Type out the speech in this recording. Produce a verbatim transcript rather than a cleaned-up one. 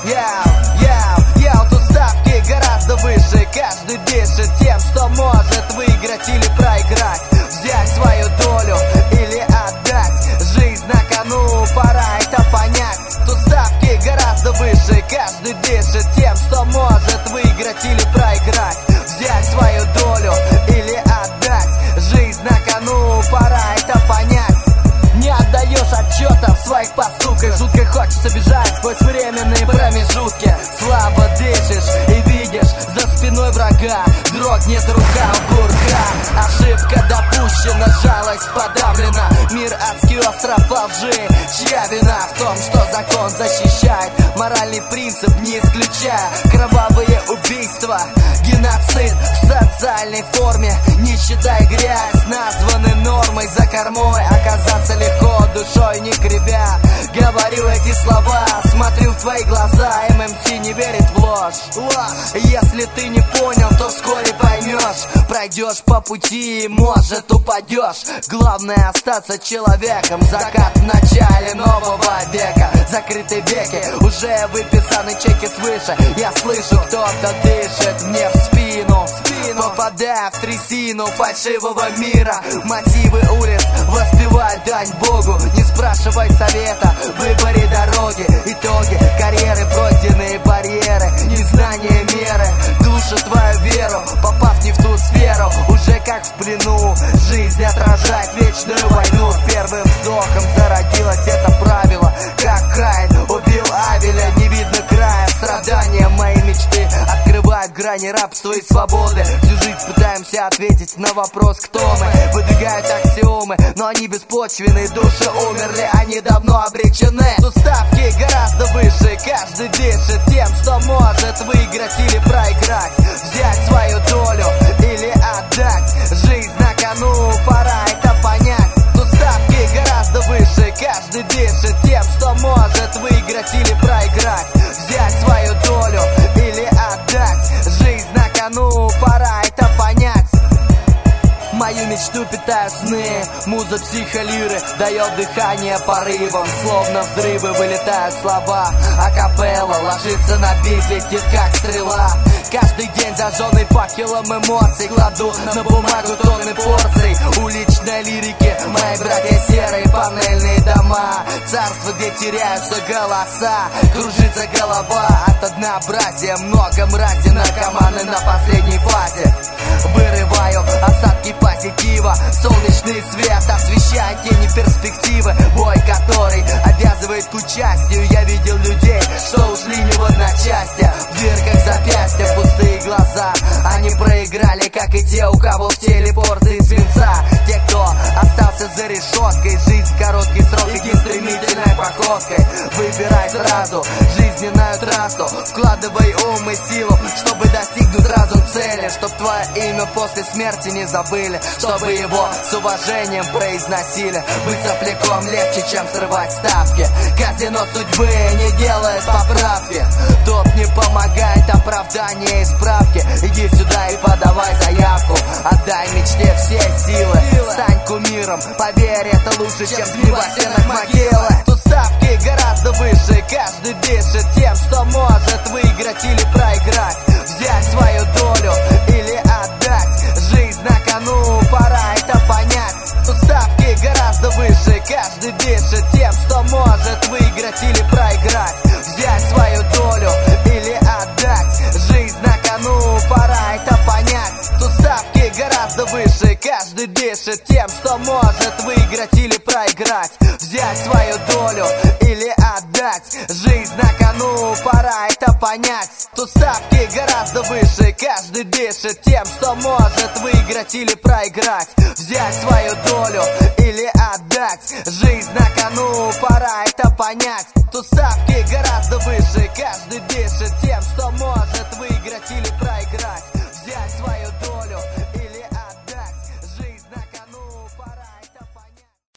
Яу, яу, яу, тут ставки гораздо выше. Каждый дышит тем, что может выиграть или проиграть, взять свою долю или отдать. Жизнь на кону, пора это понять. Тут ставки гораздо выше. Каждый дышит тем, что может выиграть или проиграть, взять свою долю или отдать. Жизнь на кону, пора это понять. Не отдаешь отчета в своих поступках, жутко хочется бежать сквозь временные промежутки. Слабо дышишь и видишь за спиной врага, дрогнет рука у курка. Ошибка допущена, жалость подавлена, мир адский остров лжи. Чья вина в том, что закон защищает, моральный принцип не исключая. Кровавые убийства, геноцид в социальной форме, нищета и грязь названы нормой. За кормой оказаться легко, душой не кривя. Говорю эти слова, смотрю в твои глаза, эм эм ти не верит в ложь. Если ты не понял, то вскоре поймешь. Пройдешь по пути и, может, упадешь. Главное остаться человеком. Закат в начале нового века. Закрытые веки, уже выписаны чеки свыше. Я слышу, кто-то дышит мне в спину, попадая в трясину фальшивого мира. Мотивы улиц воспевают дань Богу. Не спрашивай совета в выборе дороги. Итоги карьеры, пройденные барьеры, незнание меры душит твою веру. Попав не в ту сферу, уже как в плену. Жизнь отражает вечную войну. Первым вздохом зародилось это правило. Как Каин убил Авеля, не видно края. Страдания моей мечты открывают грани рабства и свободы. Всю жизнь пытаемся ответить на вопрос, кто мы. Выдвигают аксиомы, но они беспочвенные. Души умерли, они давно обречены. Тут ставки гораздо выше. Каждый дышит тем, что может выиграть или проиграть, взять свою долю или отдать. Жизнь на кону, пора это понять. Тут ставки гораздо выше. Каждый дышит тем, что может выиграть или проиграть, взять свою долю или отдать. Жизнь на кону, пора это понять. Мою мечту питают сны, муза психолиры дает дыхание порывом. Словно взрывы вылетают слова, акапелла ложится на бит, летит как стрела. Каждый день зажженный факелом эмоций кладу на бумагу тонны порций уличной лирики. Мои братья серые панельные дома, царство, где теряются голоса. Кружится голова от однообразия, много мрази, наркоманы на последней фазе. Вырываю осадки позитива, солнечный свет освещает тени перспективы. Бой, который обязывает к участию. Я видел людей, что ушли не в одночасье. В дырках запястья пустые глаза, они проиграли, как и те, у кого в теле порции свинца. Те, кто остался за решеткой, жизнь короткий срок, иди стремительной походкой. Выбирай сразу жизненную трассу, вкладывай ум и силу, чтобы достигнуть разум цели. Чтоб твое имя после смерти не забыли, чтобы его с уважением произносили. Быть сопляком легче, чем срывать ставки. Казино судьбы не делает поправки. Тут не помогает оправдание и справки. Иди сюда и подавай заявку, отдай мечте все силы. Стань кумиром, поверь, это лучше, чем сбивать стенок могилы. Тут ставки гораздо выше. Каждый дышит тем, что может выиграть или проиграть, взять свою долю или отдать. Жизнь на кону, пора это понять. Тут ставки гораздо выше. Каждый дышит тем, что может выиграть или проиграть, взять свою долю или отдать. Жизнь на кону, пора это понять. Тут ставки гораздо выше. Каждый дышит тем, что может выиграть или проиграть, взять свою долю или отдать. Жизнь на кону, пора это понять. Тут ставки гораздо выше. Каждый дышит тем, что может выиграть или проиграть, взять свою долю или отдать. Жизнь на кону, пора это понять. Тут ставки гораздо